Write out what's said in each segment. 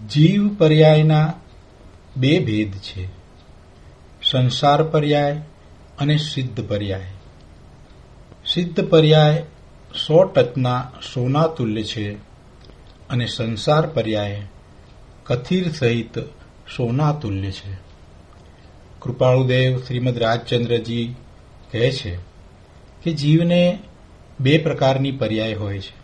જીવ પર્યાયના બે ભેદ છે, સંસાર પર્યાય અને સિદ્ધ પર્યાય. સિદ્ધ પર્યાય 100% સોના તુલ્ય છે અને સંસાર પર્યાય કથિર સહિત સોના તુલ્ય છે. કૃપાળુદેવ શ્રીમદ રાજચંદ્રજી કહે છે કે જીવને બે પ્રકારની પર્યાય હોય છે,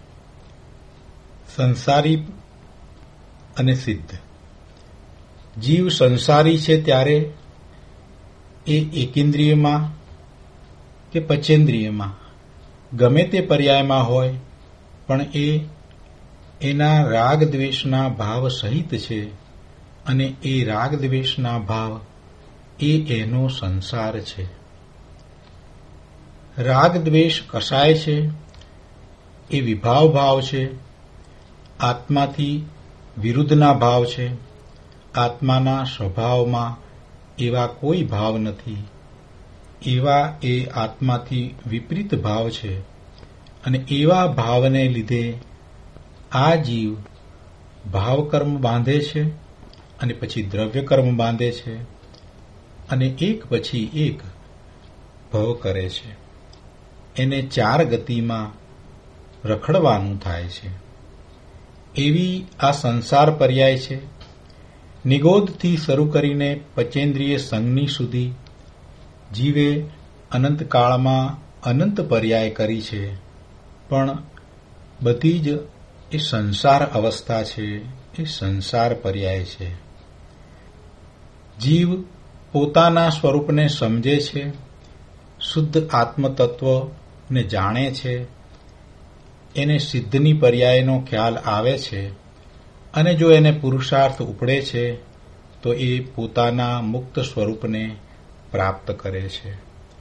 સંસારી અને સિદ્ધ. જીવ સંસારી છે ત્યારે એ એકેન્દ્રિયમાં કે પચેન્દ્રિયમાં ગમે તે પર્યાયમાં હોય, પણ એના રાગ દ્વેષના ભાવ સહિત છે અને એ રાગ દ્વેષના ભાવ એનો સંસાર છે. રાગ દ્વેષ કસાય છે, એ વિભાવ ભાવ છે, આત્માથી વિરુદ્ધના ભાવ છે. આત્માના સ્વભાવમાં એવા કોઈ ભાવ નથી, એવા એ આત્માથી વિપરીત ભાવ છે અને એવા ભાવને લીધે આ જીવ ભાવકર્મ બાંધે છે અને પછી દ્રવ્યકર્મ બાંધે છે અને એક પછી એક ભવ કરે છે. એને 4 ગતિમાં રખડવાનું થાય છે. એવી આ સંસાર પર્યાય છે. નિગોદથી શરૂ કરીને પચેન્દ્રિય સંજ્ઞી સુધી જીવે અનંતકાળમાં અનંત પર્યાય કરી છે, પણ બધી જ એ સંસાર અવસ્થા છે, એ સંસાર પર્યાય છે. જીવ પોતાના સ્વરૂપને સમજે છે, શુદ્ધ આત્મતત્વને જાણે છે, એને સિદ્ધની પર્યાયનો ખ્યાલ આવે છે અને જો એને પુરુષાર્થ ઉપડે છે તો એ પોતાના મુક્ત સ્વરૂપને પ્રાપ્ત કરે છે.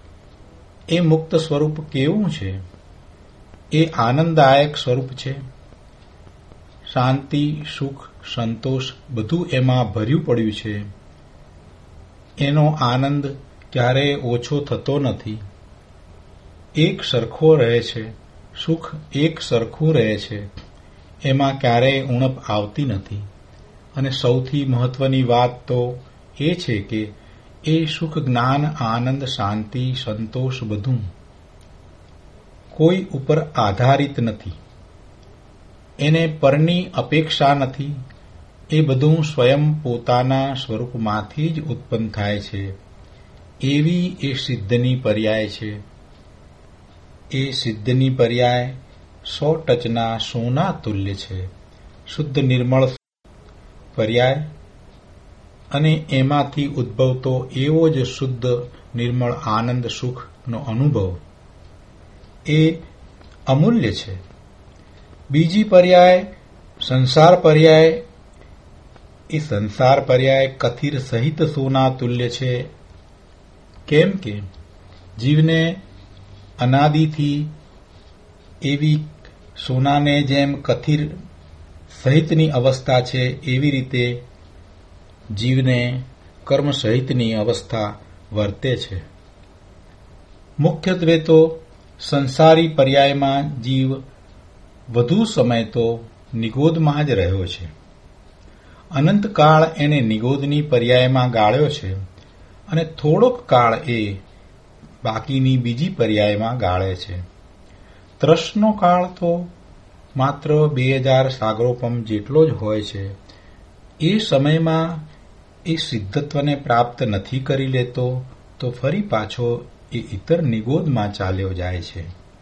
એ મુક્ત સ્વરૂપ કેવું છે? એ આનંદદાયક સ્વરૂપ છે. શાંતિ, સુખ, સંતોષ બધું એમાં ભર્યું પડ્યું છે. એનો આનંદ ક્યારેય ઓછો થતો નથી. એક સરખો રહે છે, સુખ એક સરખું રહે છે, એમાં ક્યારેય ઉણપ આવતી નથી. અને સૌથી મહત્વની વાત તો એ છે કે એ સુખ, જ્ઞાન, આનંદ, શાંતિ, સંતોષ બધું કોઈ ઉપર આધારિત નથી. એને પરની અપેક્ષા નથી. એ બધું સ્વયં પોતાના સ્વરૂપમાંથી જ ઉત્પન્ન થાય છે. એવી એ સિદ્ધની પર્યાય છે. એ સિદ્ધની પર્યાય 100% સોના તુલ્ય છે. શુદ્ધ નિર્મળ પર્યાય અને એમાંથી ઉદ્ભવતો એવો જ શુદ્ધ નિર્મળ આનંદ સુખનો અનુભવ એ અમૂલ્ય છે. બીજી પર્યાય સંસાર પર્યાય, એ સંસાર પર્યાય કથિર સહિત સોના તુલ્ય છે. કેમ કે જીવને અનાદિથી એવી સોનાને જેમ કથિર સહિતની અવસ્થા છે, એવી રીતે જીવને કર્મ સહિતની અવસ્થા વર્તે છે. મુખ્યત્વે તો સંસારી પર્યાયમાં જીવ વધુ સમય તો નિગોદમાં જ રહ્યો છે. અનંતકાળ એને નિગોદની પર્યાયમાં ગાળ્યો છે અને થોડોક કાળ એ બાકીની બીજી પર્યાયમાં ગાળે છે. ત્રસનો કાળ તો માત્ર 2000 સાગરોપમ જેટલો જ હોય છે. એ સમયમાં એ સિદ્ધત્વને પ્રાપ્ત નથી કરી લેતો તો ફરી પાછો એ ઇતર નિગોદમાં ચાલ્યો જાય છે.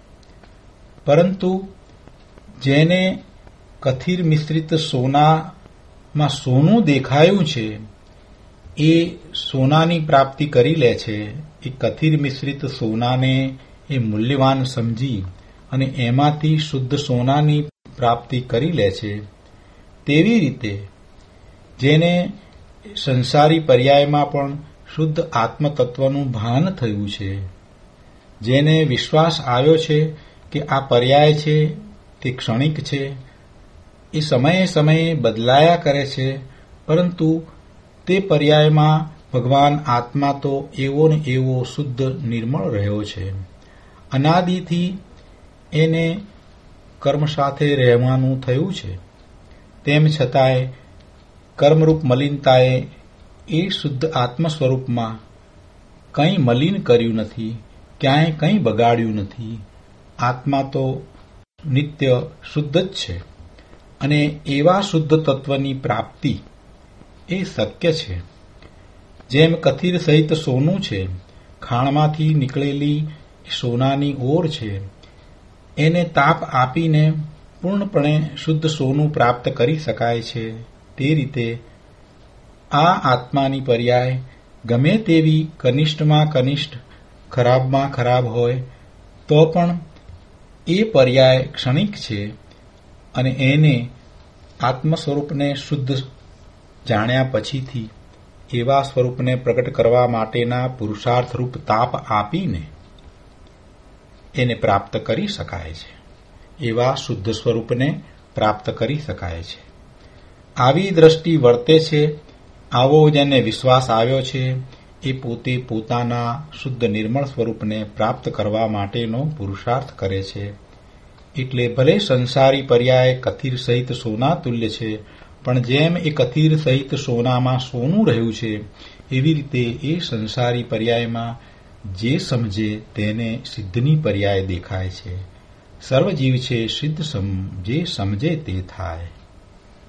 પરંતુ જેને કથિર મિશ્રિત સોનામાં સોનું દેખાયું છે, એ સોનાની પ્રાપ્તિ કરી લે છે. એ કથિર મિશ્રિત સોનાને એ મૂલ્યવાન સમજી અને એમાંથી શુદ્ધ સોનાની પ્રાપ્તિ કરી લે છે. તેવી રીતે જેને સંસારી પર્યાયમાં પણ શુદ્ધ આત્મતત્વનું ભાન થયું છે, જેને વિશ્વાસ આવ્યો છે કે આ પર્યાય છે તે ક્ષણિક છે, એ સમયે સમયે બદલાયા કરે છે, પરંતુ તે પર્યાયમાં ભગવાન આત્મા તો એવો ને એવો શુદ્ધ નિર્મળ રહ્યો છે. અનાદિથી એને કર્મ સાથે રહેવાનું થયું છે. તેમ છતાંય કર્મરૂપ મલિનતાએ એ શુદ્ધ આત્મ સ્વરૂપમાં કંઈ મલિન કર્યું નથી, ક્યાંય કંઈ બગાડ્યું નથી. આત્મા તો નિત્ય શુદ્ધ જ છે અને એવા શુદ્ધ તત્વની પ્રાપ્તિ એ શક્ય છે. જેમ કથિર સહિત સોનું છે, ખાણમાંથી નીકળેલી સોનાની ઓર છે, એને તાપ આપીને પૂર્ણપણે શુદ્ધ સોનું પ્રાપ્ત કરી શકાય છે. તે રીતે આ આત્માની પર્યાય ગમે તેવી કનિષ્ઠમાં કનિષ્ઠ, ખરાબમાં ખરાબ હોય તો પણ એ પર્યાય ક્ષણિક છે અને એને આત્મ સ્વરૂપને શુદ્ધ જાણ્યા પછીથી એવા સ્વરૂપને પ્રગટ કરવા માટેના પુરુષાર્થરૂપ તાપ આપીને એને પ્રાપ્ત કરી શકાય છે. એવા શુદ્ધ સ્વરૂપને પ્રાપ્ત કરી શકાય છે. આવી દ્રષ્ટિ વર્તે છે, આવો જેને વિશ્વાસ આવ્યો છે, એ પોતે પોતાના શુદ્ધ નિર્મળ સ્વરૂપને પ્રાપ્ત કરવા માટેનો પુરુષાર્થ કરે છે. એટલે ભલે સંસારી પર્યાય કથિર સહિત સોના તુલ્ય છે, પણ જેમ એ કથિર સહિત સોનામાં સોનું રહ્યું છે, એવી રીતે એ સંસારી પર્યાયમાં જે સમજે તેને સિદ્ધની પર્યાય દેખાય છે. સર્વજીવ છે સિદ્ધ જે સમજે તે થાય.